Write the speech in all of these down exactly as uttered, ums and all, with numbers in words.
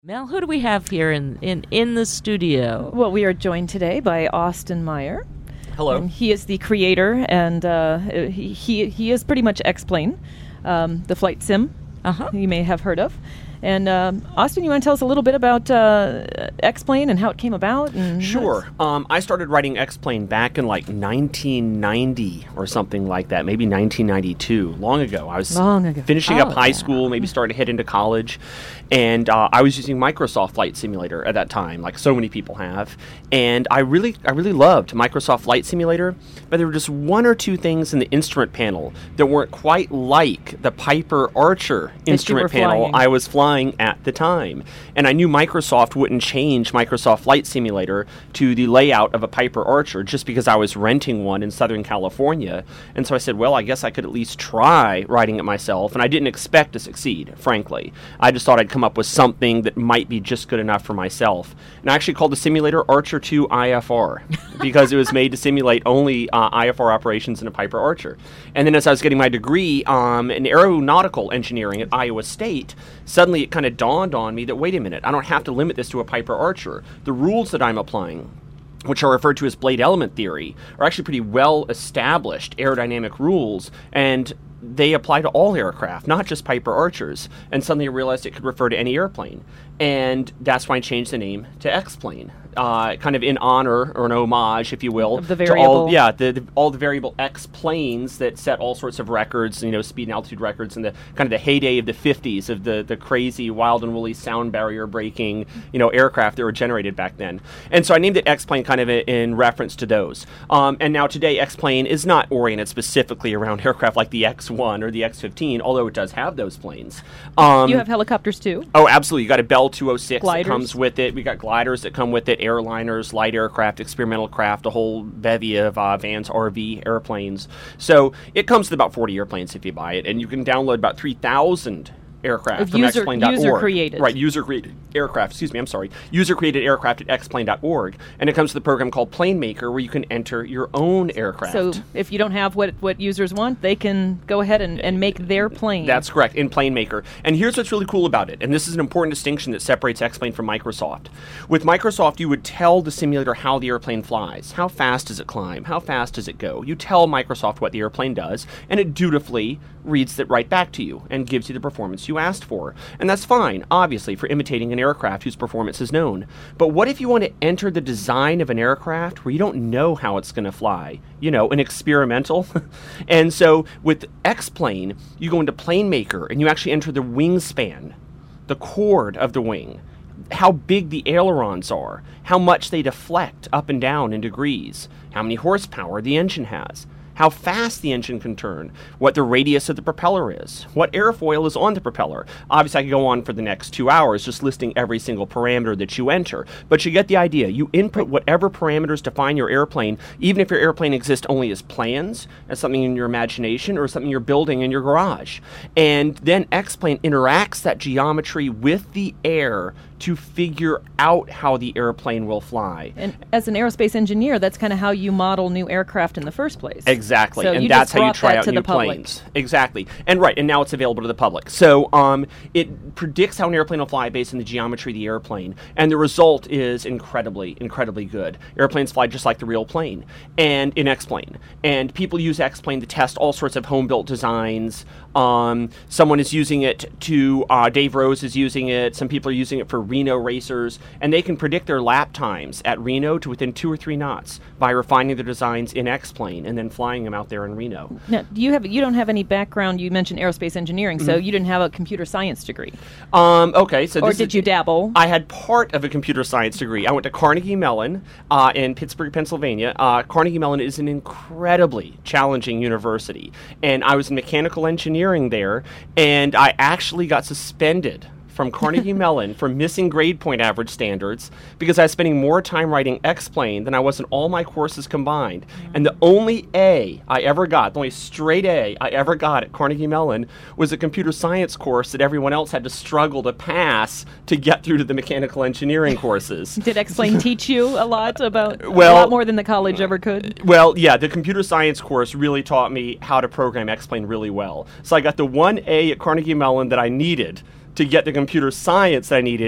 Mel, who do we have here in, in, in the studio? Well, we are joined today by Austin Meyer. Hello. And he is the creator, and uh, he, he he is pretty much X-Plane, um, the flight sim Uh-huh. you may have heard of. And um, Austin, you want to tell us a little bit about uh, X-Plane and how it came about? And Sure. Um, I started writing X-Plane back in like nineteen ninety or something like that, maybe nineteen ninety-two, long ago. I was Long ago. finishing Oh, up high yeah. school, maybe starting to head into college, and uh, I was using Microsoft Flight Simulator at that time, like so many people have. And I really, I really loved Microsoft Flight Simulator, but there were just one or two things in the instrument panel that weren't quite like the Piper Archer you instrument were panel flying. I was flying at the time. And I knew Microsoft wouldn't change Microsoft Flight Simulator to the layout of a Piper Archer just because I was renting one in Southern California. And so I said, well, I guess I could at least try writing it myself. And I didn't expect to succeed, frankly. I just thought I'd come up with something that might be just good enough for myself. And I actually called the simulator Archer two I F R because it was made to simulate only uh, I F R operations in a Piper Archer. And then as I was getting my degree um, in aeronautical engineering at Iowa State, suddenly it kind of dawned on me that, wait a minute, I don't have to limit this to a Piper Archer. The rules that I'm applying, which are referred to as blade element theory, are actually pretty well-established aerodynamic rules, and they apply to all aircraft, not just Piper Archers. And suddenly I realized it could refer to any airplane. And that's why I changed the name to X-Plane, uh, kind of in honor, or an homage, if you will, Of the to variable. all, yeah, the, the, all the variable X-planes that set all sorts of records, you know, speed and altitude records in the kind of the heyday of the fifties of the, the crazy, wild and woolly sound barrier breaking, you know, aircraft that were generated back then. And so I named it X-Plane kind of in, in reference to those. Um, and now today, X-Plane is not oriented specifically around aircraft like the X one or the X fifteen, although it does have those planes. Um, You have helicopters too? Oh, absolutely. You got a Bell two oh six Gliders. that comes with it. We got gliders that come with it, airliners, light aircraft, experimental craft, a whole bevy of uh, Vans R V airplanes. So it comes with about forty airplanes if you buy it, and you can download about three thousand aircraft Of from user- X-Plane dot org. user-created. Right, user-created aircraft, excuse me, I'm sorry. User-created aircraft at X Plane dot org. And it comes with a program called Plane Maker where you can enter your own aircraft. So if you don't have what, what users want, they can go ahead and, and make their plane. That's correct, in Plane Maker. And here's what's really cool about it, and this is an important distinction that separates X-Plane from Microsoft. With Microsoft, you would tell the simulator how the airplane flies. How fast does it climb? How fast does it go? You tell Microsoft what the airplane does, and it dutifully reads it right back to you and gives you the performance you asked for. And that's fine, obviously, for imitating an aircraft whose performance is known. But what if you want to enter the design of an aircraft where you don't know how it's going to fly? You know, an experimental? And so with X-Plane, you go into Plane Maker and you actually enter the wingspan, the chord of the wing, how big the ailerons are, how much they deflect up and down in degrees, how many horsepower the engine has, how fast the engine can turn, what the radius of the propeller is, what airfoil is on the propeller. Obviously, I could go on for the next two hours just listing every single parameter that you enter, but you get the idea. You input whatever parameters define your airplane, even if your airplane exists only as plans, as something in your imagination, or something you're building in your garage. And then X-Plane interacts that geometry with the air to figure out how the airplane will fly. And as an aerospace engineer, that's kind of how you model new aircraft in the first place. Exactly, So and you that's just how you brought try that out to new the public. planes. Exactly, and right, and now it's available to the public. So um, it predicts how an airplane will fly based on the geometry of the airplane, and the result is incredibly, incredibly good. Airplanes fly just like the real plane, and in X-Plane. And people use X-Plane to test all sorts of home-built designs. Um, someone is using it to, uh, Dave Rose is using it, some people are using it for Reno racers, and they can predict their lap times at Reno to within two or three knots by refining their designs in X-Plane and then flying them out there in Reno. Now, do you have you don't have any background? You mentioned aerospace engineering, so you didn't have a computer science degree, Um, okay, so or this did is, you dabble? I had part of a computer science degree. I went to Carnegie Mellon uh, in Pittsburgh, Pennsylvania. Uh, Carnegie Mellon is an incredibly challenging university, and I was in mechanical engineering there, and I actually got suspended from Carnegie Mellon for missing grade point average standards because I was spending more time writing X-Plane than I was in all my courses combined. Mm-hmm. And the only A I ever got, the only straight A I ever got at Carnegie Mellon was a computer science course that everyone else had to struggle to pass to get through to the mechanical engineering courses. Did X-Plane teach you a lot about Well- a lot more than the college ever could? Well, yeah, the computer science course really taught me how to program X-Plane really well. So I got the one A at Carnegie Mellon that I needed to get the computer science that I needed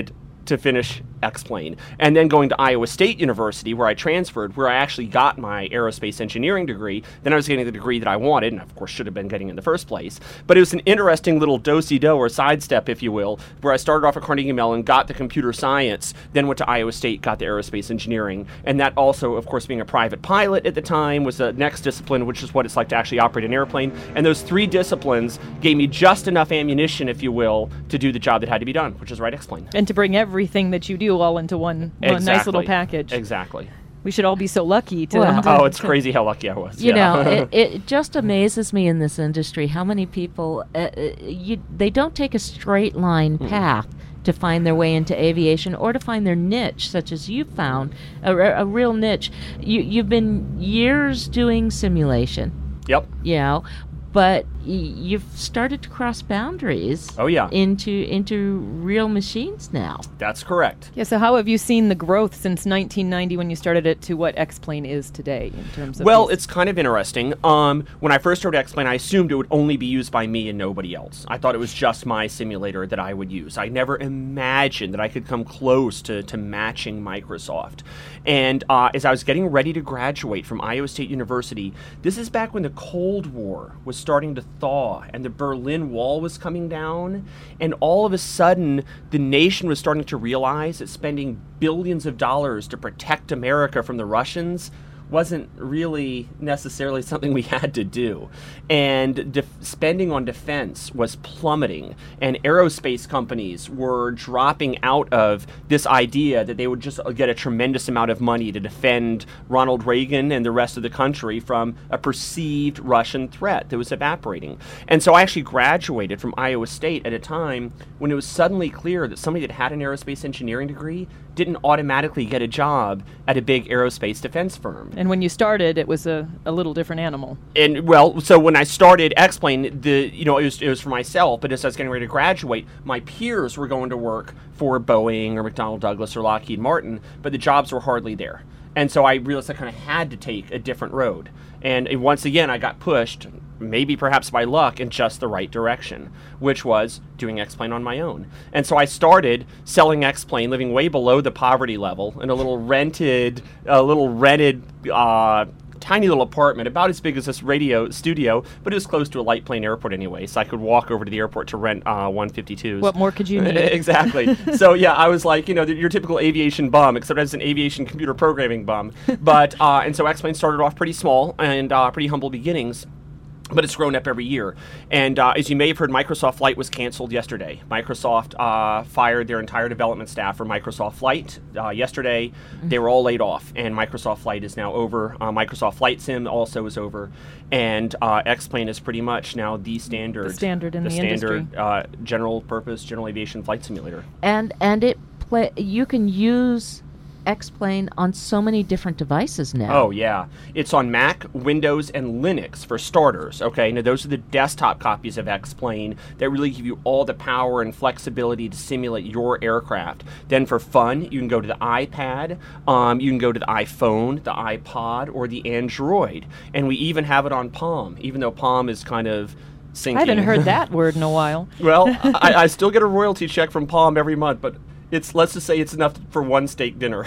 to finish X-Plane. And then going to Iowa State University, where I transferred, where I actually got my aerospace engineering degree. Then I was getting the degree that I wanted, and of course should have been getting in the first place. But it was an interesting little do-si-do, or sidestep, if you will, where I started off at Carnegie Mellon, got the computer science, then went to Iowa State, got the aerospace engineering. And that also, of course, being a private pilot at the time, was the next discipline, which is what it's like to actually operate an airplane. And those three disciplines gave me just enough ammunition, if you will, to do the job that had to be done, which is write X-Plane. And to bring everything that you do all into one, one exactly. nice little package. Exactly. We should all be so lucky to... Well, to Oh, it's crazy how lucky I was. You yeah. know, it, it just amazes me in this industry how many people, uh, uh, you, they don't take a straight line Mm. path to find their way into aviation or to find their niche, such as you found, a, a real niche. You, you've been years doing simulation, Yep. you know, but y- you've started to cross boundaries Oh, yeah. into into real machines now. That's correct. Yeah, so how have you seen the growth since nineteen ninety when you started it to what X-Plane is today in terms of... Well, these- it's kind of interesting. Um, when I first started X-Plane, I assumed it would only be used by me and nobody else. I thought it was just my simulator that I would use. I never imagined that I could come close to, to matching Microsoft. And uh, as I was getting ready to graduate from Iowa State University, this is back when the Cold War was starting to thaw and the Berlin Wall was coming down. And all of a sudden, the nation was starting to realize that spending billions of dollars to protect America from the Russians wasn't really necessarily something we had to do. And def- spending on defense was plummeting, and aerospace companies were dropping out of this idea that they would just get a tremendous amount of money to defend Ronald Reagan and the rest of the country from a perceived Russian threat that was evaporating. And so I actually graduated from Iowa State at a time when it was suddenly clear that somebody that had an aerospace engineering degree didn't automatically get a job at a big aerospace defense firm. And when you started, it was a, a little different animal. And well, so when I started X-Plane, the you know it was it was for myself, but as I was getting ready to graduate, my peers were going to work for Boeing or McDonnell Douglas or Lockheed Martin, but the jobs were hardly there. And so I realized I kind of had to take a different road. And uh, once again, I got pushed, maybe perhaps by luck, in just the right direction, which was doing X-Plane on my own. And so I started selling X-Plane, living way below the poverty level in a little rented, a little rented, uh, tiny little apartment, about as big as this radio studio, but it was close to a light plane airport anyway, so I could walk over to the airport to rent uh, one fifty-twos. What more could you need? Exactly. So yeah, I was like, you know, the, your typical aviation bum, except I was an aviation computer programming bum. But uh, and so X-Plane started off pretty small and uh, pretty humble beginnings. But it's grown up every year. And uh, as you may have heard, Microsoft Flight was canceled yesterday. Microsoft uh, fired their entire development staff for Microsoft Flight. Uh, yesterday, mm-hmm. they were all laid off, and Microsoft Flight is now over. Uh, Microsoft Flight Sim also is over. And uh, X-Plane is pretty much now the standard. The standard in the, the industry. standard uh, general purpose, general aviation flight simulator. And and it play you can use X-Plane on so many different devices now. Oh, yeah. It's on Mac, Windows, and Linux for starters, okay? Now, those are the desktop copies of X-Plane that really give you all the power and flexibility to simulate your aircraft. Then for fun, you can go to the iPad, um, you can go to the iPhone, the iPod, or the Android. And we even have it on Palm, even though Palm is kind of sinking. I haven't heard that word in a while. Well, I, I still get a royalty check from Palm every month, but... It's let's just say it's enough for one steak dinner.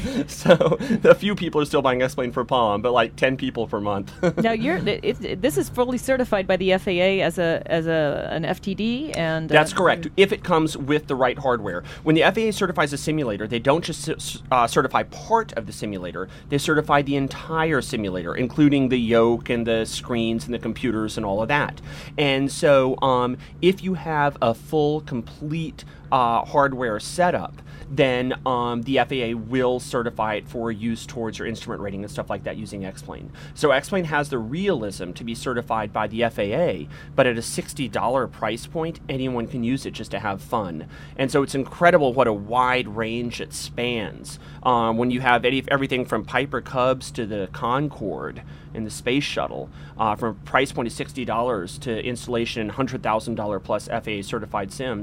So a few people are still buying X-Plane for Palm, but like ten people per month. Now you're it, it, this is fully certified by the F A A as a as a an F T D, and uh, that's correct. If it comes with the right hardware, when the F A A certifies a simulator, they don't just uh, certify part of the simulator; they certify the entire simulator, including the yoke and the screens and the computers and all of that. And so, um, if you have a full, complete Uh, hardware setup, then um, the F A A will certify it for use towards your instrument rating and stuff like that using X-Plane. So X-Plane has the realism to be certified by the F A A, but at a sixty dollars price point, anyone can use it just to have fun. And so it's incredible what a wide range it spans. Um, when you have any, everything from Piper Cubs to the Concorde in the space shuttle, uh, from a price point of sixty dollars to installation in one hundred thousand dollars plus F A A certified sims.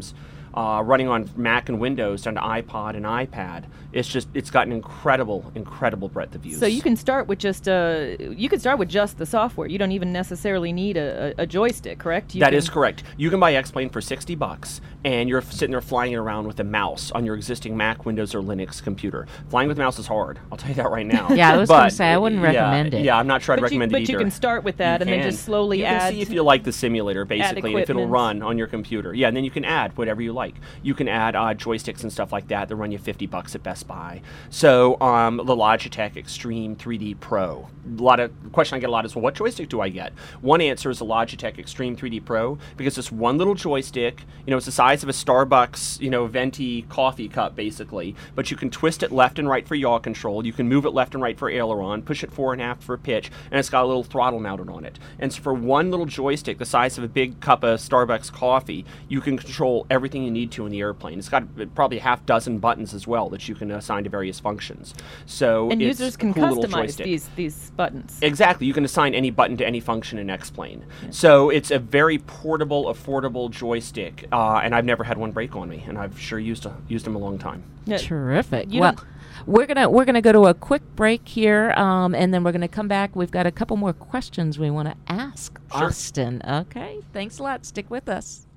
uh, running on Mac and Windows down to iPod and iPad. It's just it's got an incredible, incredible breadth of use. So you can start with just uh, you can start with just the software. You don't even necessarily need a, a, a joystick, correct? You That can is correct. You can buy X-Plane for sixty bucks, and you're f- sitting there flying it around with a mouse on your existing Mac, Windows, or Linux computer. Flying with a mouse is hard. I'll tell you that right now. Yeah, I was But, gonna say, I wouldn't yeah, recommend it. Yeah, I'm not sure I'd But, you, recommend but it you either. can start with that You and then can. just slowly you add. can see if you like the simulator, basically, and if it'll equipment. run on your computer. Yeah, and then you can add whatever you like. You can add uh, joysticks and stuff like that. They'll run you fifty bucks at Best Buy. So um, the Logitech Extreme three D Pro. A lot of the question I get a lot is, well, what joystick do I get? One answer is the Logitech Extreme three D Pro, because it's one little joystick. You know, it's the size of a Starbucks, you know, venti coffee cup, basically. But you can twist it left and right for yaw control. You can move it left and right for aileron, push it forward and aft for pitch, and it's got a little throttle mounted on it. And so for one little joystick, the size of a big cup of Starbucks coffee, you can control everything you need to in the airplane. It's got probably a half dozen buttons as well that you can assign to various functions. So and it's users a can cool little customize joystick. these these buttons. Exactly. You can assign any button to any function in X-Plane. So it's a very portable, affordable joystick, uh, and I've never had one break on me, and I've sure used a, used them a long time. Yeah. Terrific. You Well, don't- we're gonna we're gonna go to a quick break here, um, and then we're gonna come back. We've got a couple more questions we want to ask Sure. Austin. Okay, thanks a lot. Stick with us.